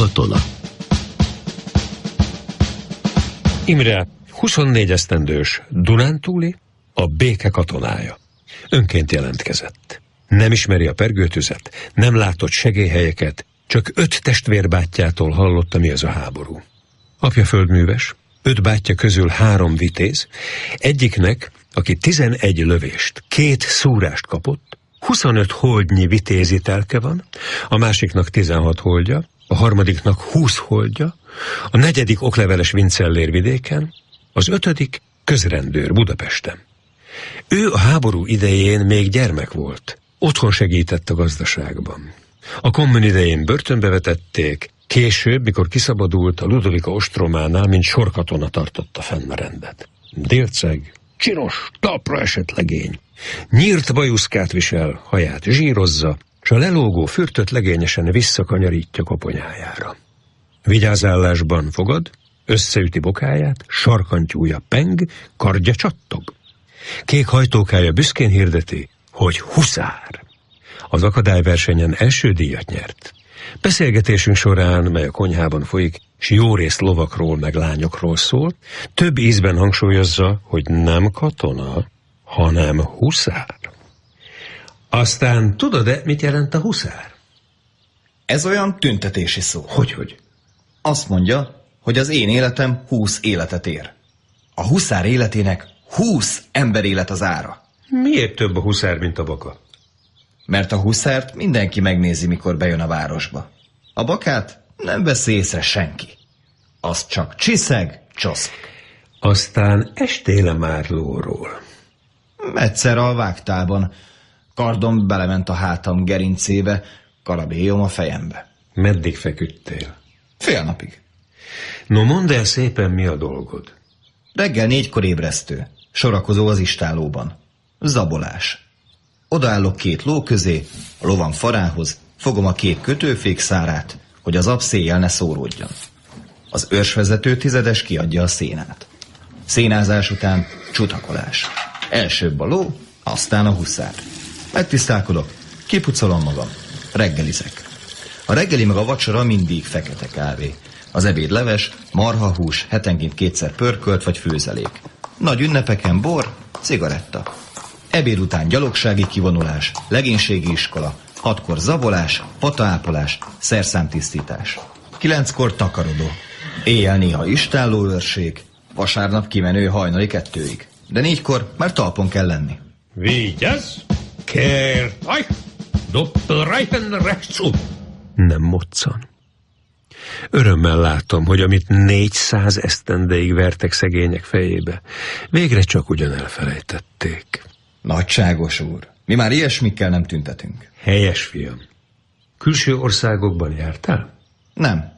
katona. Imre 24 esztendős dunántúli, a béke katonája. Önként jelentkezett. Nem ismeri a pergőtüzet, nem látott segélyhelyeket, csak 5 testvérbátyjától hallotta, mi az a háború. Apja földműves, 5 bátyja közül 3 vitéz, egyiknek, aki 11 lövést, 2 szúrást kapott, 25 holdnyi vitézi telke van, a másiknak 16 holdja, a harmadiknak 20 holdja, a 4. okleveles Vincellér vidéken, az 5. közrendőr Budapesten. Ő a háború idején még gyermek volt, otthon segített a gazdaságban. A kommun idején börtönbe vetették, később, mikor kiszabadult, a Ludovika ostrománál, mint sorkatona tartotta fenn a rendet. Délceg, csinos, talpra esett legény. Nyírt bajuszkát visel, haját zsírozza, s a lelógó fürtöt legényesen visszakanyarítja koponyájára. Vigyázállásban fogad, összeüti bokáját, sarkantyúja peng, kardja csattog. Kék hajtókája büszkén hirdeti, hogy huszár. Az akadályversenyen első díjat nyert. Beszélgetésünk során, mely a konyhában folyik, s jó részt lovakról meg lányokról szól, több ízben hangsúlyozza, hogy nem katona, hanem huszár. Aztán tudod-e, mit jelent a huszár? Ez olyan tüntetési szó. Hogy? Azt mondja, hogy az én életem 20 életet ér. A huszár életének 20 ember élet az ára. Miért több a huszár, mint a baka? Mert a huszárt mindenki megnézi, mikor bejön a városba. A bakát nem veszi észre senki. Az csak csiszeg, csoszk. Aztán estéle már lóról. Egyszer a vágtában. Kardom belement a hátam gerincébe, karabélyom a fejembe. Meddig feküdtél? Fél napig. No, mondd el szépen, mi a dolgod. Reggel 4-kor ébresztő. Sorakozó az istállóban. Zabolás. Odaállok 2 ló közé, a lovam farához, fogom a 2 kötőfék szárát, hogy az ap széjjel ne szóródjon. Az őrsvezető tizedes kiadja a szénát. Szénázás után csutakolás. Elsőbb a ló, aztán a huszár. Megtisztálkodok, kipucolom magam, reggelizek. A reggeli meg a vacsora mindig fekete kávé. Az ebéd leves, marhahús, hetenként 2-szer pörkölt vagy főzelék. Nagy ünnepeken bor, cigaretta. Ebéd után gyalogsági kivonulás, legénységi iskola, 6-kor zabolás, pataápolás, szerszámtisztítás. 9-kor takarodó. Éjjel néha istállóőrség, vasárnap kimenő hajnali 2-ig. De 4-kor már talpon kell lenni. Vigyázz! Kért! Aj! Doppelreichen rechtsum! Nem moccan. Örömmel látom, hogy amit 400 esztendeig vertek szegények fejébe, végre csak ugyan elfelejtették. Nagyságos úr, mi már ilyesmikkel nem tüntetünk. Helyes, fiam. Külső országokban jártál? Nem.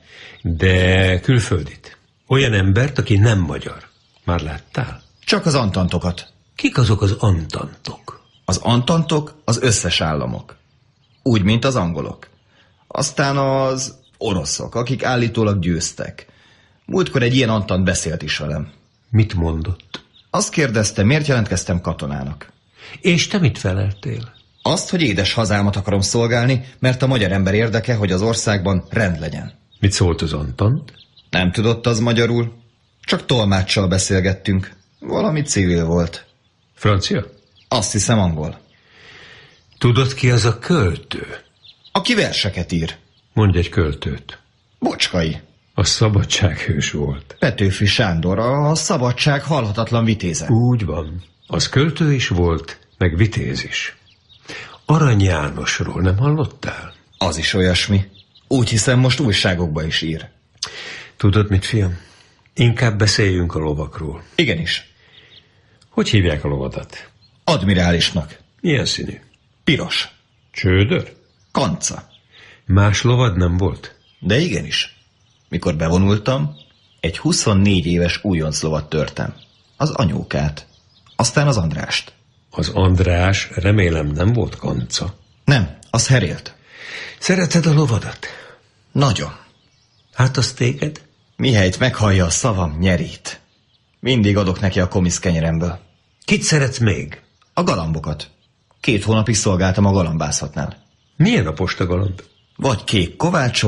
De külföldit. Olyan embert, aki nem magyar. Már láttál? Csak az antantokat. Kik azok az antantok? Az antantok az összes államok. Úgy, mint az angolok. Aztán az oroszok, akik állítólag győztek. Múltkor egy ilyen antant beszélt is velem. Mit mondott? Azt kérdezte, miért jelentkeztem katonának. És te mit feleltél? Azt, hogy édes hazámat akarom szolgálni, mert a magyar ember érdeke, hogy az országban rend legyen. Mit szólt az antant? Nem tudott az magyarul. Csak tolmáccsal beszélgettünk. Valami civil volt. Francia? Azt hiszem angol. Tudod, ki az a költő? Aki verseket ír. Mondj egy költőt. Bocskai. A szabadsághős volt. Petőfi Sándor, a szabadság halhatatlan vitéze. Úgy van. Az költő is volt, meg vitéz is. Arany Jánosról nem hallottál? Az is olyasmi. Úgy hiszem, most újságokba is ír. Tudod mit, fiam? Inkább beszéljünk a lovakról. Igenis. Hogy hívják a lovadat? Admirálisnak. Milyen színű? Piros. Csődör? Kanca. Más lovad nem volt? De igenis. Mikor bevonultam, egy 24 éves újonc lovat törtem. Az anyókát. Aztán az Andrást. Az András remélem nem volt kanca. Nem, az herélt. Szereted a lovadat? Nagyon. Hát az téged? Mihelyt meghallja a szavam, nyerít. Mindig adok neki a komiszkenyeremből. Kit szeretsz még? A galambokat. 2 hónapig szolgáltam a galambászatnál. Milyen a postagalamb? Vagy kék kovácsolt,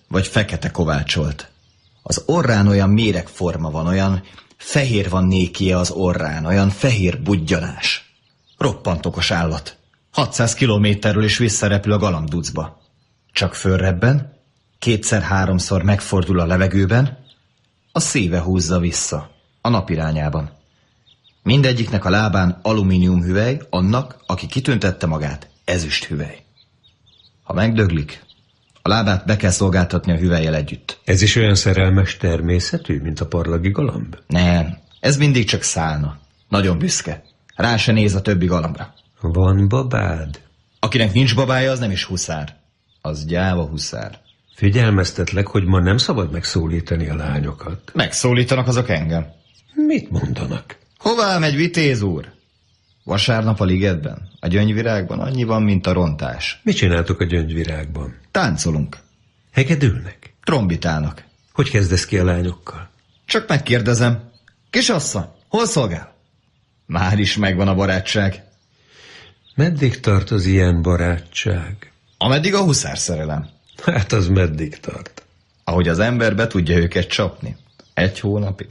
vagy fekete kovácsolt. Az orrán olyan méregforma van, olyan fehér van nékie az orrán, olyan fehér budjanás. Roppant okos állat. 600 kilométerről is visszarepül a galambducba. Csak fölrebben, 2-3-szor megfordul a levegőben, a szíve húzza vissza, a nap irányában. Mindegyiknek a lábán alumíniumhüvely, annak, aki kitüntette magát, ezüsthüvely. Ha megdöglik, a lábát be kell szolgáltatni a hüvellyel együtt. Ez is olyan szerelmes természetű, mint a parlagi galamb? Nem, ez mindig csak szálna. Nagyon büszke. Rá se néz a többi galambra. Van babád? Akinek nincs babája, az nem is huszár. Az gyáva huszár. Figyelmeztetlek, hogy ma nem szabad megszólítani a lányokat. Megszólítanak azok engem. Mit mondanak? Hová megy, vitéz úr? Vasárnap a ligetben, a gyöngyvirágban annyi van, mint a rontás. Mit csináltok a gyöngyvirágban? Táncolunk. Hegedülnek? Trombitálnak. Hogy kezdesz ki a lányokkal? Csak megkérdezem. Kisasszony, hol szolgál? Már is megvan a barátság. Meddig tart az ilyen barátság? Ameddig a huszár szerelem. Hát az meddig tart? Ahogy az ember be tudja őket csapni. 1 hónapig.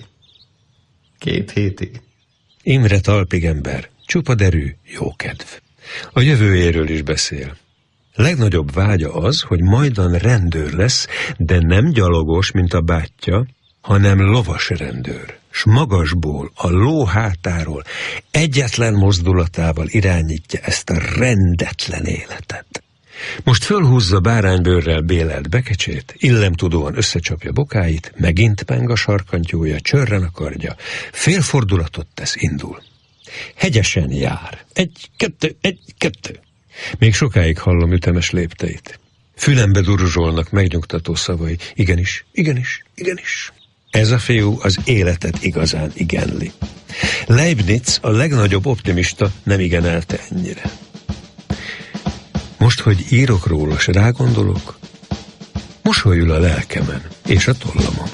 2 hétig. Imre talpigember, csupa derű, jókedv. A jövőjéről is beszél. Legnagyobb vágya az, hogy majdan rendőr lesz, de nem gyalogos, mint a bátyja, hanem lovas rendőr, s magasból, a ló hátáról, egyetlen mozdulatával irányítja ezt a rendetlen életet. Most fölhúzza báránybőrrel bélelt bekecsét, illemtudóan összecsapja bokáit, megint peng a sarkantyúja, csörren a kardja, félfordulatot tesz, indul. Hegyesen jár. 1, 2, 1, 2. Még sokáig hallom ütemes lépteit. Fülembe duruzsolnak megnyugtató szavai. Igenis, igenis, igenis. Ez a fiú az életet igazán igenli. Leibniz, a legnagyobb optimista, nem igenelte ennyire. Most, hogy írok róla, s rágondolok, mosolyul a lelkemen és a tollamon.